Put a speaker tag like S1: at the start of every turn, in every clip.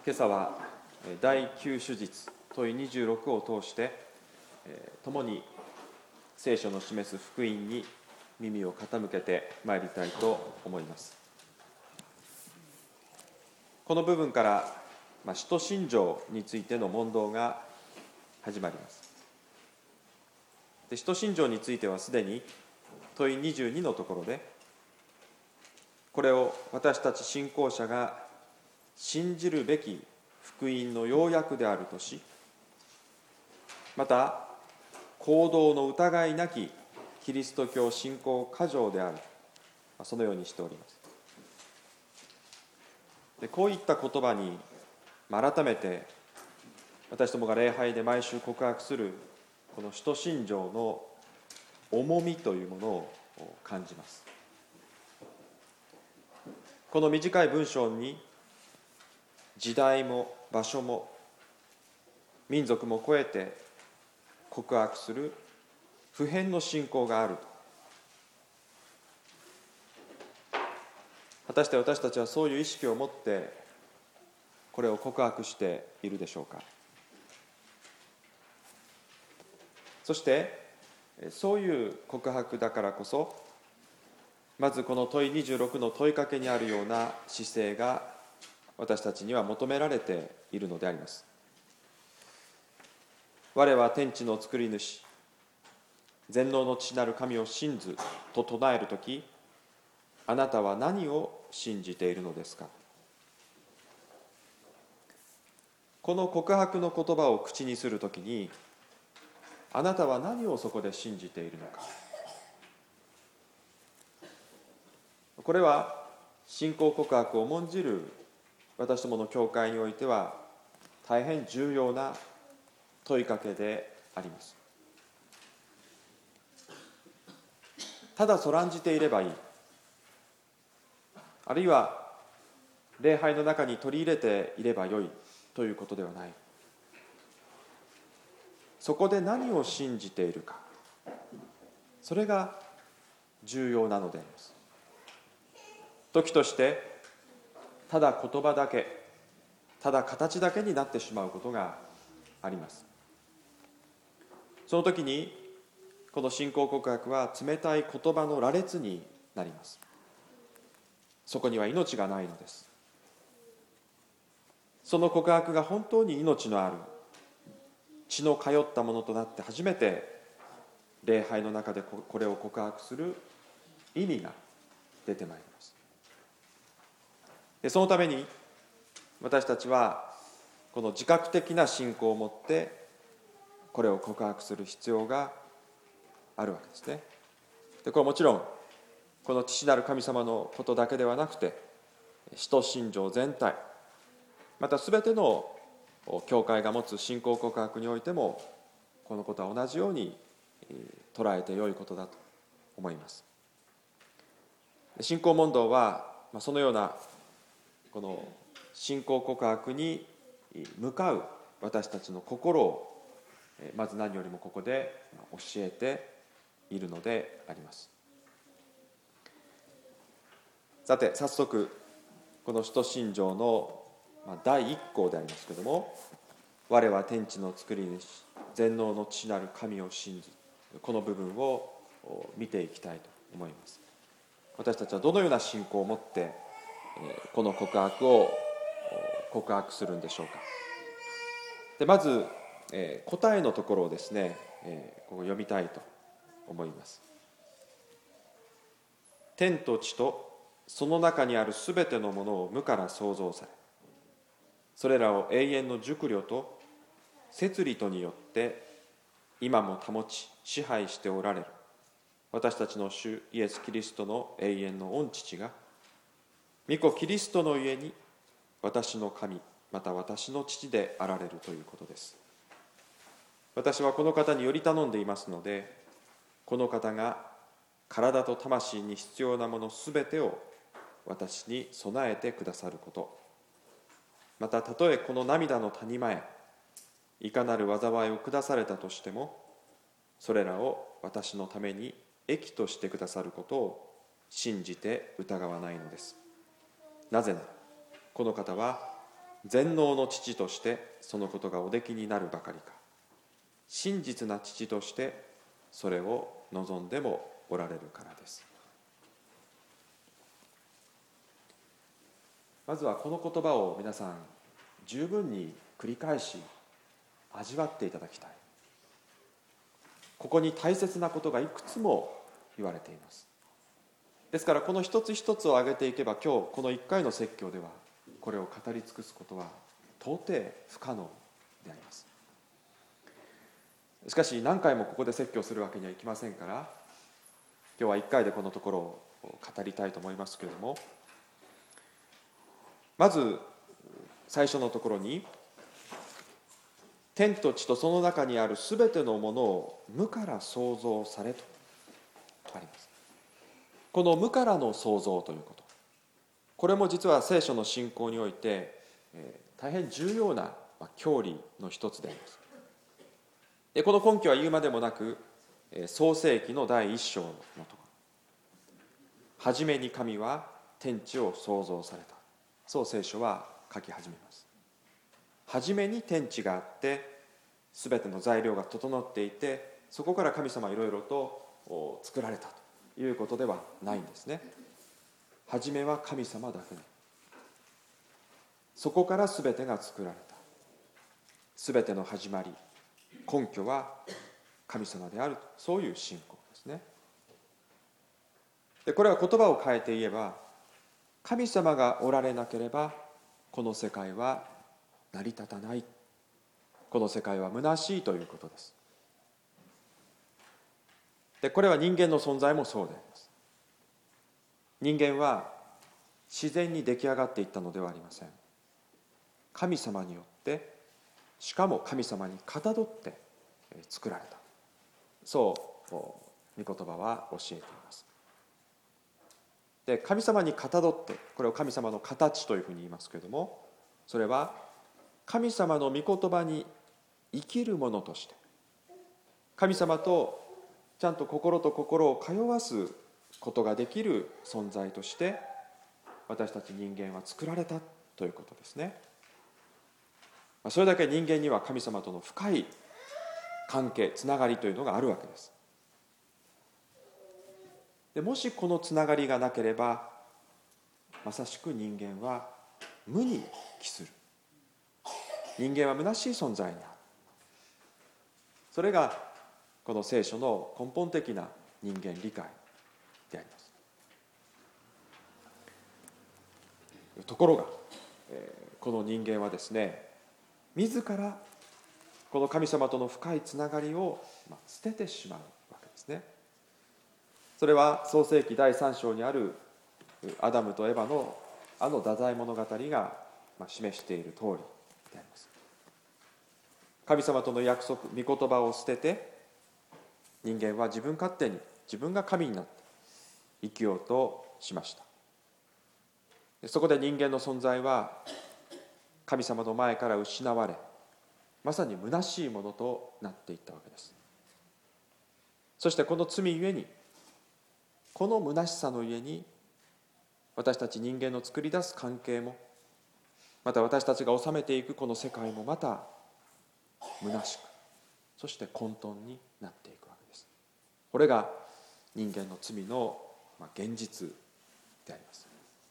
S1: 今朝は第9主日問い26を通して共に聖書の示す福音に耳を傾けてまいりたいと思います。この部分から使徒信条についての問答が始まります。使徒信条についてはすでに問い22のところで、これを私たち信仰者が信じるべき福音の要約であるとし、また行動の疑いなきキリスト教信仰箇条である、そのようにしております。でこういった言葉に改めて私どもが礼拝で毎週告白するこの使徒信条の重みというものを感じます。この短い文章に時代も場所も民族も超えて告白する普遍の信仰があると。果たして私たちはそういう意識を持ってこれを告白しているでしょうか。そしてそういう告白だからこそ、まずこの問い26の問いかけにあるような姿勢が私たちには求められているのであります。我は天地の作り主、全能の父なる神を信ずと唱えるとき、あなたは何を信じているのですか。この告白の言葉を口にするときに、あなたは何をそこで信じているのか。これは信仰告白を重んじる私どもの教会においては大変重要な問いかけであります。ただそらんじていればいい、あるいは礼拝の中に取り入れていればよいということではない。そこで何を信じているか、それが重要なのであります。時としてただ言葉だけ、ただ形だけになってしまうことがあります。その時にこの信仰告白は冷たい言葉の羅列になります。そこには命がないのです。その告白が本当に命のある血の通ったものとなって初めて礼拝の中でこれを告白する意味が出てまいります。でそのために私たちはこの自覚的な信仰を持ってこれを告白する必要があるわけですね。でこれはもちろんこの父なる神様のことだけではなくて、使徒信条全体、またすべての教会が持つ信仰告白においてもこのことは同じように捉えてよいことだと思います。信仰問答はそのようなこの信仰告白に向かう私たちの心をまず何よりもここで教えているのであります。さて早速この使徒信条の第一項でありますけれども、我は天地の作り主、全能の父なる神を信ず、この部分を見ていきたいと思います。私たちはどのような信仰を持ってこの告白を告白するんでしょうか。でまず答えのところをですね、ここ読みたいと思います。天と地とその中にあるすべてのものを無から創造され、それらを永遠の熟慮と摂理とによって今も保ち支配しておられる私たちの主イエス・キリストの永遠の御父が、御子キリストのゆえに私の神また私の父であられるということです。私はこの方により頼んでいますので、この方が体と魂に必要なものすべてを私に備えてくださること、またたとえこの涙の谷間へいかなる災いを下されたとしても、それらを私のために益としてくださることを信じて疑わないのです。なぜならこの方は全能の父としてそのことがおできになるばかりか、真実な父としてそれを望んでもおられるからです。まずはこの言葉を皆さん十分に繰り返し味わっていただきたい。ここに大切なことがいくつも言われています。ですからこの一つ一つを挙げていけば、今日この1回の説教ではこれを語り尽くすことは到底不可能であります。しかし何回もここで説教するわけにはいきませんから、今日は1回でこのところを語りたいと思いますけれども、まず最初のところに、天と地とその中にあるすべてのものを無から創造されとあります。この無からの創造ということ、これも実は聖書の信仰において大変重要な教理の一つであります。でこの根拠は言うまでもなく、創世記の第一章のところ、はじめに神は天地を創造された、そう聖書は書き始めます。はじめに天地があって、すべての材料が整っていて、そこから神様はいろいろと作られたということではないんですね。はじめは神様だけで、そこからすべてが作られた。すべての始まり、根拠は神様である、そういう信仰ですね。でこれは言葉を変えて言えば、神様がおられなければこの世界は成り立たない、この世界は虚しいということです。でこれは人間の存在もそうであります。人間は自然に出来上がっていったのではありません。神様によって、しかも神様にかたどって作られた、そう御言葉は教えています。で神様にかたどって、これを神様の形というふうに言いますけれども、それは神様の御言葉に生きるものとして、神様とちゃんと心と心を通わすことができる存在として私たち人間は作られたということですね。それだけ人間には神様との深い関係、つながりというのがあるわけです。でもしこのつながりがなければ、まさしく人間は無に帰する、人間は虚しい存在にある。それがこの聖書の根本的な人間理解であります。ところが、この人間はですね、自らこの神様との深いつながりを捨ててしまうわけですね。それは創世記第3章にあるアダムとエバのあの太宰物語が示している通りであります。神様との約束、御言葉を捨てて、人間は自分勝手に自分が神になって生きようとしました。そこで人間の存在は神様の前から失われ、まさに虚しいものとなっていったわけです。そしてこの罪ゆえに、この虚しさのゆえに、私たち人間の作り出す関係も、また私たちが治めていくこの世界もまた虚しく、そして混沌になっていくわけです。これが人間の罪の現実であります。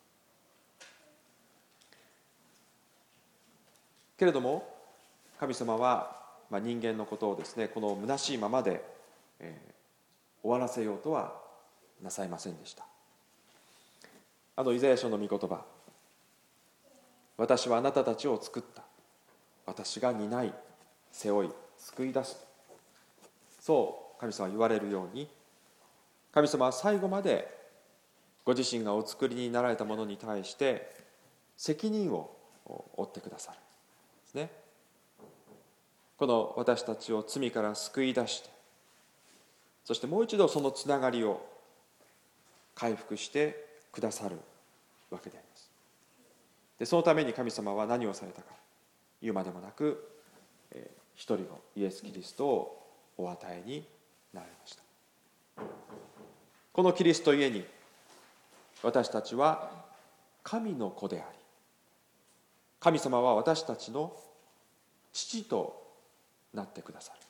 S1: けれども神様は人間のことをですね、この虚しいままで、終わらせようとはなさいませんでした。イザヤ書の御言葉、私はあなたたちを作った、私が担い背負い救い出す、そう神様は言われるように、神様は最後までご自身がお作りになられたものに対して責任を負ってくださるですね。この私たちを罪から救い出して、そしてもう一度そのつながりを回復してくださるわけであります。でそのために神様は何をされたか言うまでもなく、一人のイエス・キリストをお与えになられました。このキリストゆえに私たちは神の子であり、 神様は私たちの父となってくださる。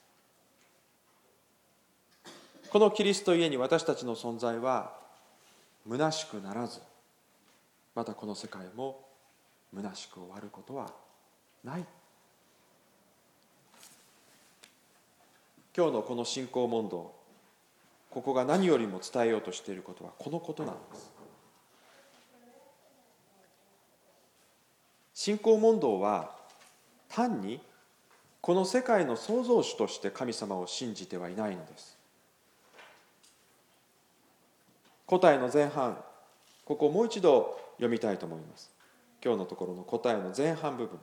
S1: このキリストゆえに私たちの存在は虚しくならず、またこの世界も虚しく終わることはない。今日のこの信仰問答、ここが何よりも伝えようとしていることはこのことなんです。信仰問答は単にこの世界の創造主として神様を信じてはいないのです。答えの前半、ここをもう一度読みたいと思います。今日のところの答えの前半部分。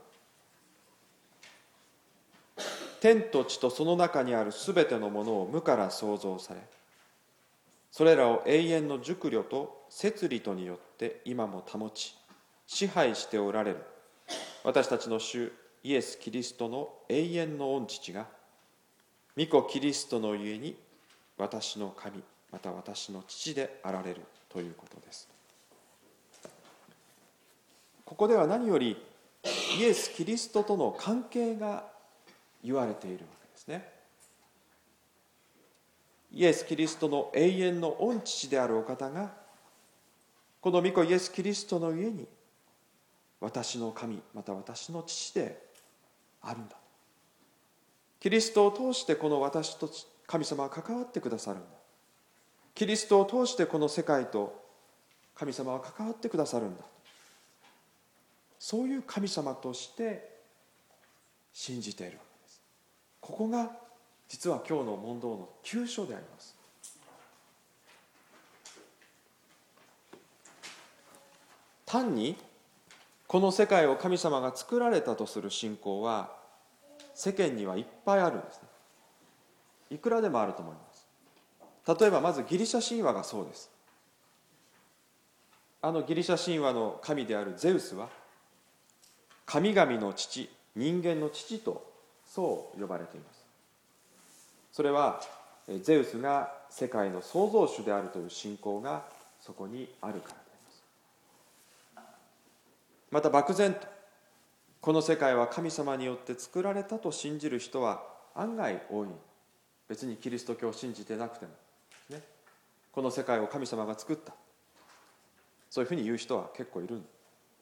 S1: 天と地とその中にあるすべてのものを無から創造され、それらを永遠の熟慮と摂理とによって今も保ち、支配しておられる私たちの主イエス・キリストの永遠の御父が、御子キリストのゆえに私の神、また私の父であられるということです。ここでは何よりイエス・キリストとの関係が言われているわけですね。イエス・キリストの永遠の御父であるお方が、この御子イエス・キリストのゆえに私の神、また私の父であるんだ。キリストを通してこの私と神様は関わってくださるんだ。キリストを通してこの世界と神様は関わってくださるんだ。そういう神様として信じているわけです。ここが実は今日の問答の急所であります。単にこの世界を神様が作られたとする信仰は世間にはいっぱいあるんですね。いくらでもあると思います。例えばまずギリシャ神話がそうです。ギリシャ神話の神であるゼウスは神々の父、人間の父とそう呼ばれています。それはゼウスが世界の創造主であるという信仰がそこにあるからであります。また漠然とこの世界は神様によって作られたと信じる人は案外多い。別にキリスト教を信じてなくてもね、この世界を神様が作った、そういうふうに言う人は結構いる。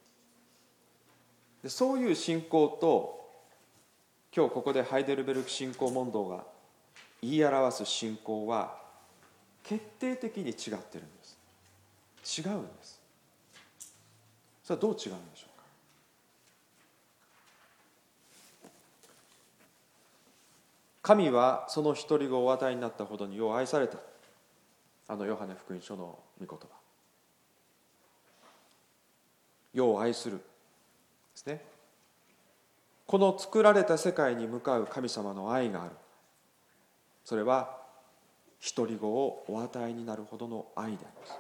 S1: でそういう信仰と今日ここでハイデルベルク信仰問答が言い表す信仰は決定的に違っているんです。違うんです。それはどう違うんでしょうか。神はその一人子をお与えになったほどによう愛された。ヨハネ福音書の御言葉。よう愛するですね。この作られた世界に向かう神様の愛がある。それは一人子をお与えになるほどの愛であります。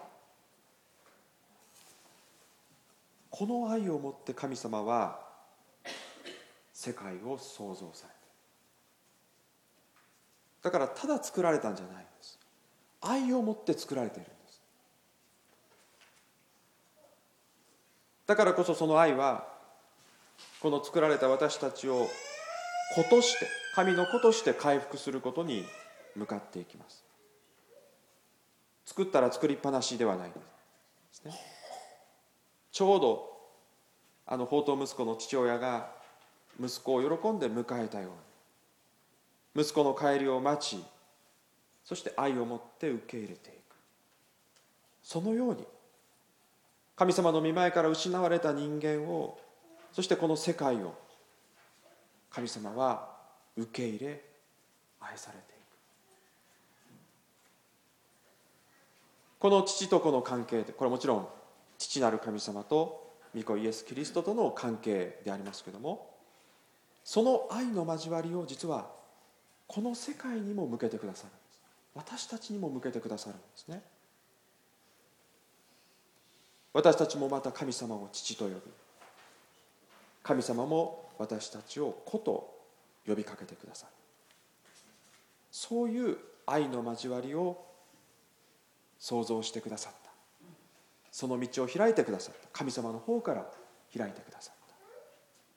S1: この愛をもって神様は世界を創造された。だからただ作られたんじゃないんです。愛をもって作られているんです。だからこそその愛はこの作られた私たちを子として、神の子として回復することに向かっていきます。作ったら作りっぱなしではないんですね。ちょうど放蕩息子の父親が息子を喜んで迎えたように、息子の帰りを待ち、そして愛を持って受け入れていく。そのように神様の御前から失われた人間を、そしてこの世界を神様は受け入れ愛されていく。この父と子の関係で、これはもちろん父なる神様と御子イエス・キリストとの関係でありますけれども、その愛の交わりを実はこの世界にも向けてくださるんです。私たちにも向けてくださるんですね。私たちもまた神様を父と呼び、神様も私たちを子と呼びかけてくださる。そういう愛の交わりを創造してくださった。その道を開いてくださった。神様の方から開いてくださった。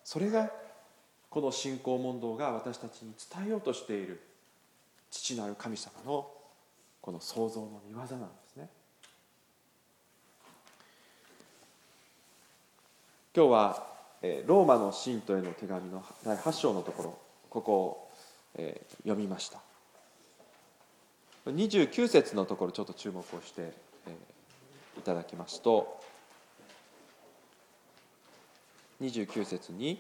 S1: それがこの信仰問答が私たちに伝えようとしている父なる神様のこの創造の御業なんですね。今日はローマの信徒への手紙の第8章のところ、ここを読みました。29節のところちょっと注目をしていただきますと、29節に、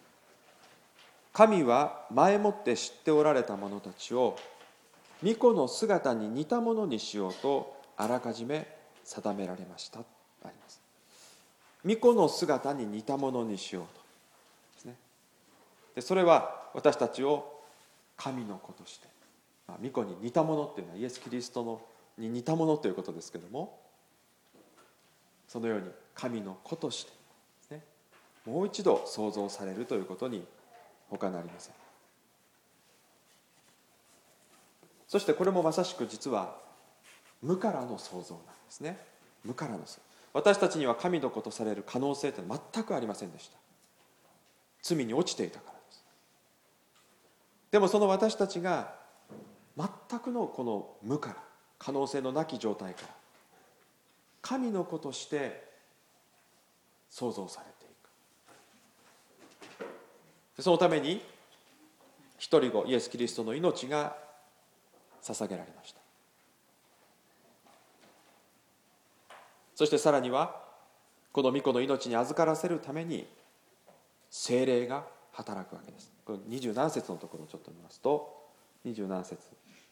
S1: 神は前もって知っておられた者たちを御子の姿に似たものにしようとあらかじめ定められましたとあります。御子の姿に似たものにしようとですね。でそれは私たちを神の子として、御子に似たものっていうのはイエス・キリストに似たものということですけども、そのように神の子としてですね、もう一度創造されるということに他なりません。そしてこれもまさしく実は無からの創造なんですね。無からの創造。私たちには神の子とされる可能性というのは全くありませんでした。罪に落ちていたからです。でもその私たちが全くのこの無から、可能性のなき状態から神の子として創造されていく。そのために一人子イエス・キリストの命が捧げられました。そしてさらにはこの御子の命に預からせるために聖霊が働くわけです。これ20何節のところをちょっと見ますと、20何節、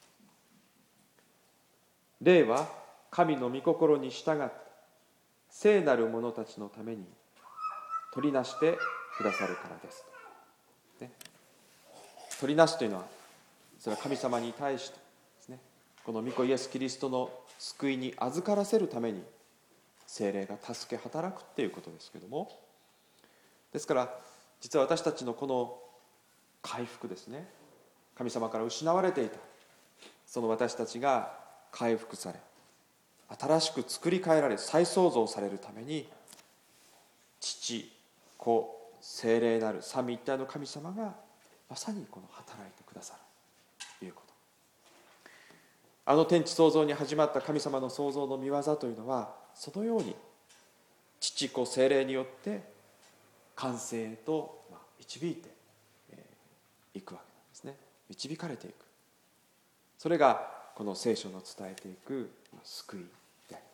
S1: 霊は神の御心に従って聖なる者たちのために取りなしてくださるからです、ね、取りなすというのはそれは神様に対してですね、この御子イエス・キリストの救いに預からせるために聖霊が助け働くっていうことですけども、ですから実は私たちのこの回復ですね、神様から失われていたその私たちが回復され、新しく作り変えられ再創造されるために父、子、聖霊なる三位一体の神様がまさにこの働いてくださるということ。あの天地創造に始まった神様の創造の御業というのはそのように父、子、聖霊によって完成へと導いていくわけなんですね。導かれていく。それがこの聖書の伝えていく救いであります。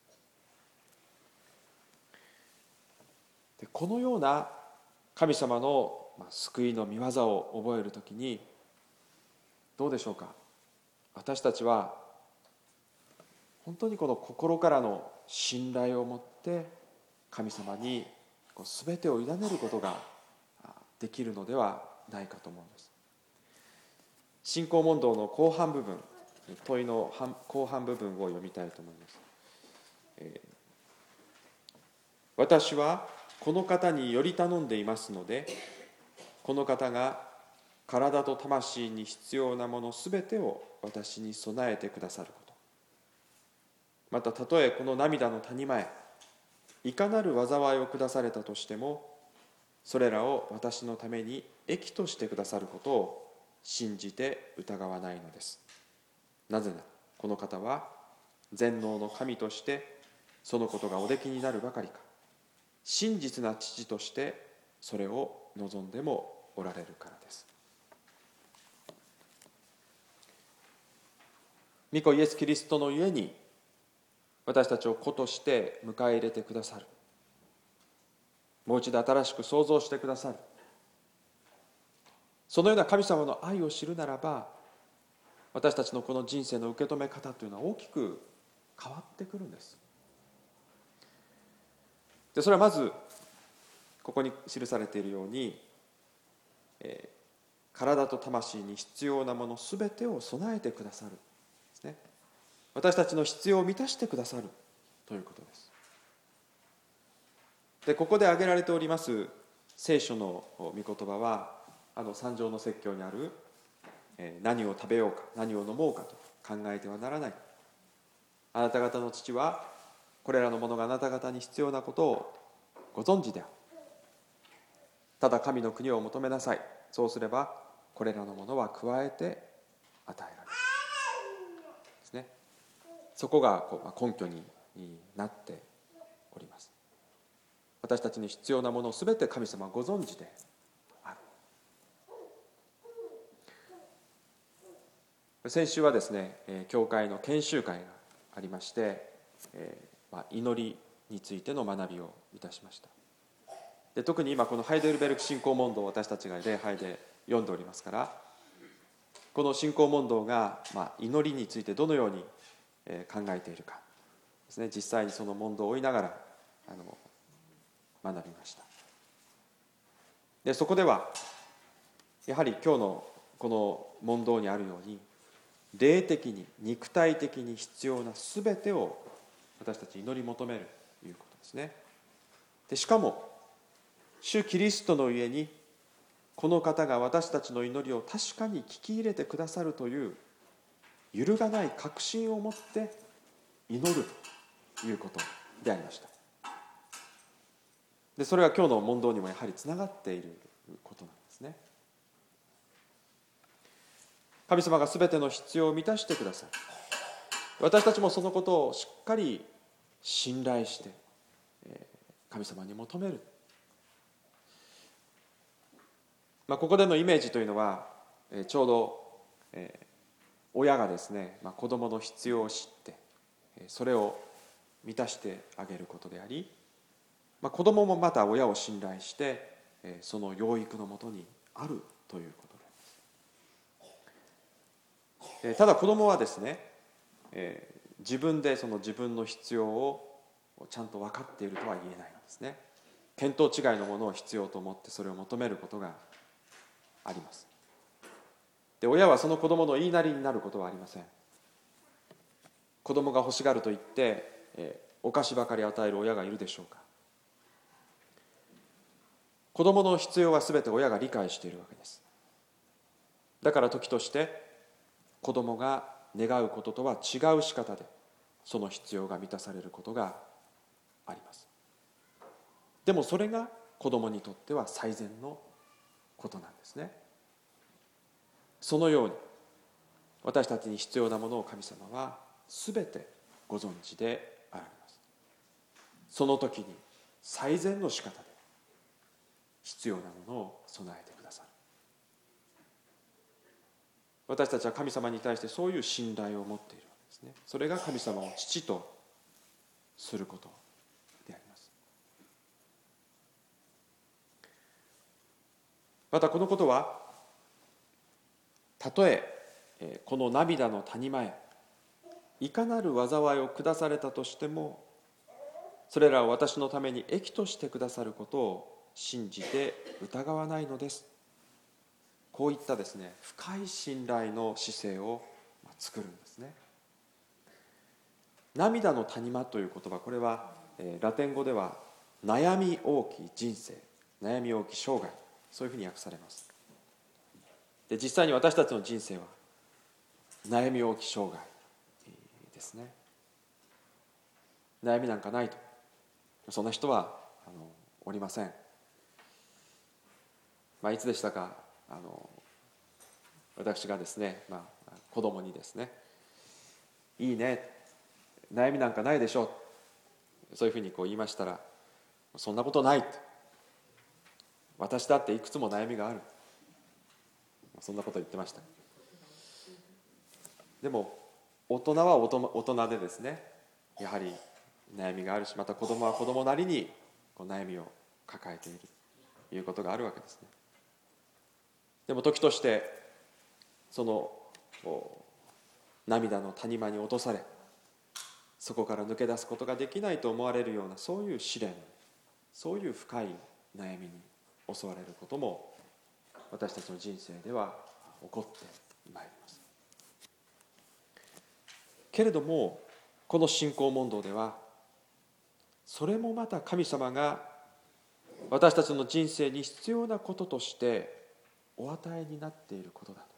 S1: でこのような神様の救いの御業を覚えるときにどうでしょうか。私たちは本当にこの心からの信頼を持って神様に全てを委ねることができるのではないかと思うんです。信仰問答の後半部分、問いの後半部分を読みたいと思います。私はこの方により頼んでいますので、この方が体と魂に必要なものすべてを私に備えてくださること、またたとえこの涙の谷間へいかなる災いを下されたとしても、それらを私のために益としてくださることを信じて疑わないのです。なぜならこの方は全能の神としてそのことがおできになるばかりか、真実な父としてそれを望んでもおられるからです。御子イエス・キリストのゆえに私たちを子として迎え入れてくださる、もう一度新しく創造してくださる、そのような神様の愛を知るならば、私たちのこの人生の受け止め方というのは大きく変わってくるんです。でそれはまずここに記されているように、体と魂に必要なものすべてを備えてくださるですね。私たちの必要を満たしてくださるということです。でここで挙げられております聖書の御言葉は、三条の説教にある、何を食べようか何を飲もうかと考えてはならない、あなた方の父はこれらのものがあなた方に必要なことをご存知である、 ただ神の国を求めなさい。そうすればこれらのものは加えて与えられるですね。そこが根拠になっております。私たちに必要なものをすべて神様はご存知である。先週はですね、教会の研修会がありまして、祈りについての学びをいたしました。で、特に今このハイデルベルク信仰問答を私たちが礼拝で読んでおりますから、この信仰問答が祈りについてどのように考えているかですね、実際にその問答を追いながら学びました。で、そこではやはり今日のこの問答にあるように、霊的に肉体的に必要なすべてを私たち祈り求めるということですね。で、しかも主キリストの家にこの方が私たちの祈りを確かに聞き入れてくださるという揺るがない確信を持って祈るということでありました。で、それは今日の問答にもやはりつながっていることなんですね。神様がすべての必要を満たしてくださる。私たちもそのことをしっかり信頼して神様に求める。ここでのイメージというのはちょうど親がですね、子供の必要を知ってそれを満たしてあげることであり、子供もまた親を信頼してその養育のもとにあるということです。ただ子供はですね、自分でその自分の必要をちゃんと分かっているとは言えないのですね。見当違いのものを必要と思ってそれを求めることがあります。で、親はその子供の言いなりになることはありません。子供が欲しがると言って、お菓子ばかり与える親がいるでしょうか。子供の必要はすべて親が理解しているわけです。だから時として子供が願うこととは違う仕方でその必要が満たされることがあります。でもそれが子供にとっては最善のことなんですね。そのように私たちに必要なものを神様はすべてご存知であられます。その時に最善の仕方で必要なものを備えてくださる。私たちは神様に対してそういう信頼を持っているわけですね。それが神様を父とすることであります。またこのことはたとえこの涙の谷間へいかなる災いを下されたとしても、それらを私のために益としてくださることを信じて疑わないのです。こういったですね、深い信頼の姿勢を作るんですね。涙の谷間という言葉、これはラテン語では悩み多き人生、悩み多き生涯、そういうふうに訳されます。で、実際に私たちの人生は悩み多き生涯ですね。悩みなんかないと、そんな人はおりません。いつでしたか、私がですね、子供にですね、いいね、悩みなんかないでしょう、そういうふうに言いましたら、そんなことないって、私だっていくつも悩みがある、そんなこと言ってました。でも大人は大人でですね、やはり悩みがあるし、また子供は子供なりに悩みを抱えているということがあるわけですね。でも時としてその涙の谷間に落とされ、そこから抜け出すことができないと思われるような、そういう試練、そういう深い悩みに襲われることも私たちの人生では起こってまいります。けれどもこの信仰問答では、それもまた神様が私たちの人生に必要なこととしてお与えになっていることだと。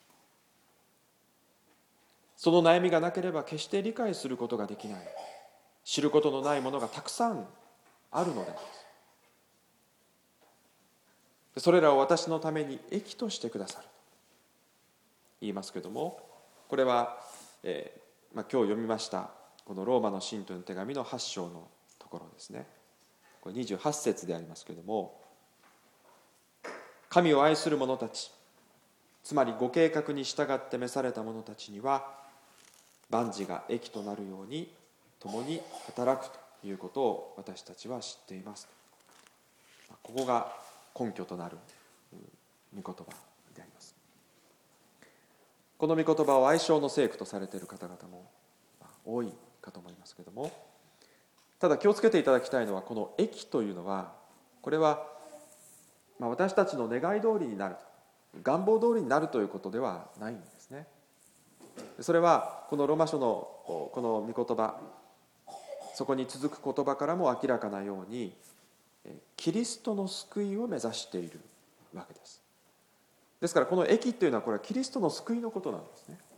S1: その悩みがなければ決して理解することができない、知ることのないものがたくさんあるのです。 それらを私のために益としてくださると言いますけれども、これは、今日読みましたこのローマの信徒の手紙の8章のところですね。これ28節でありますけれども、神を愛する者たち、つまりご計画に従って召された者たちには万事が益となるように共に働くということを私たちは知っています。ここが根拠となる御言葉であります。この御言葉を愛称の聖句とされている方々も多いかと思いますけれども、ただ気をつけていただきたいのは、この益というのは、これは私たちの願い通りになる、願望通りになるということではないんですね。それはこのローマ書のこの御言葉、そこに続く言葉からも明らかなように、キリストの救いを目指しているわけです。ですからこの益というのは、これはキリストの救いのことなんですね。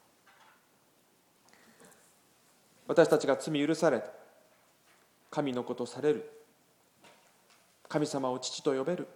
S1: 私たちが罪許され、神の子とされる、神様を父と呼べる、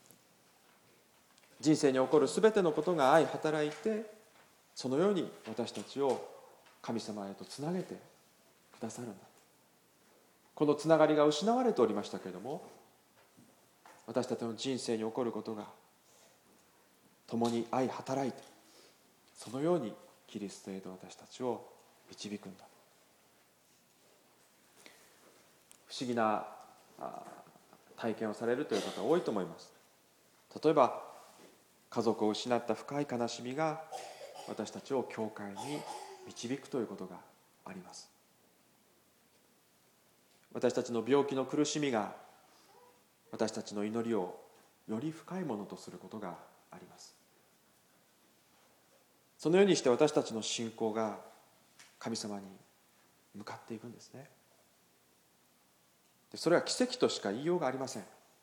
S1: 人生に起こるすべてのことが相働いて、そのように私たちを神様へとつなげてくださるんだ。このつながりが失われておりましたけれども、私たちの人生に起こることが共に相働いて、そのようにキリストへと私たちを導くんだ。不思議な体験をされるという方多いと思います。例えば家族を失った深い悲しみが私たちを教会に導くということがあります。私たちの病気の苦しみが私たちの祈りをより深いものとすることがあります。そのようにして私たちの信仰が神様に向かっていくんですね。それは奇跡としか言いようがありません。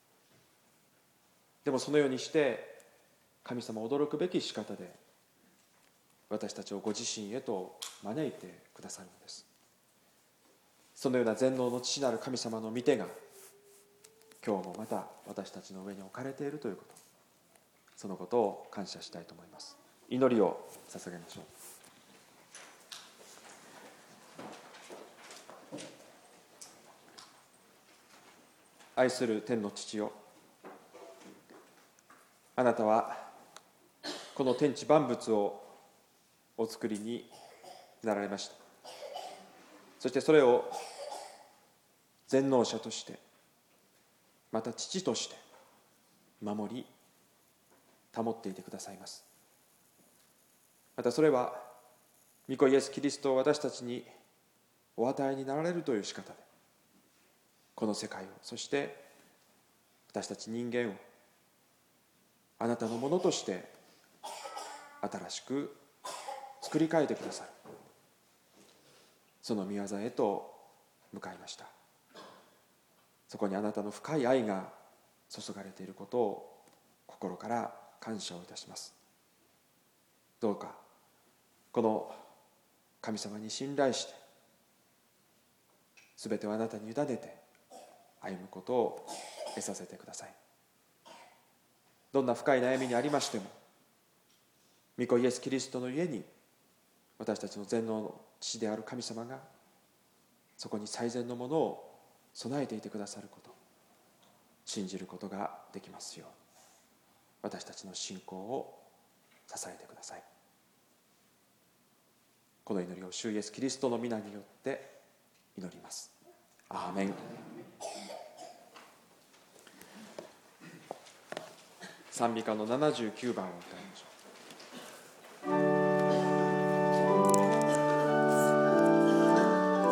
S1: でもそのようにして神様は驚くべき仕方で私たちをご自身へと招いてくださるのです。そのような全能の父なる神様の御手が今日もまた私たちの上に置かれているということ、そのことを感謝したいと思います。祈りを捧げましょう。愛する天の父よ、あなたはこの天地万物をお作りになられました。そしてそれを全能者として、また父として守り保っていてくださいます。またそれは御子イエス・キリストを私たちにお与えになられるという仕方で、この世界を、そして私たち人間をあなたのものとして新しく作り変えてくださる、その御業へと向かいました。そこにあなたの深い愛が注がれていることを心から感謝をいたします。どうかこの神様に信頼して、すべてをあなたに委ねて歩むことを得させてください。どんな深い悩みにありましても、御子イエス・キリストの家に私たちの全能の父である神様がそこに最善のものを備えていてくださること、信じることができますよう、私たちの信仰を支えてください。この祈りを主イエス・キリストの皆によって祈ります。アーメン。賛美歌の79番を歌い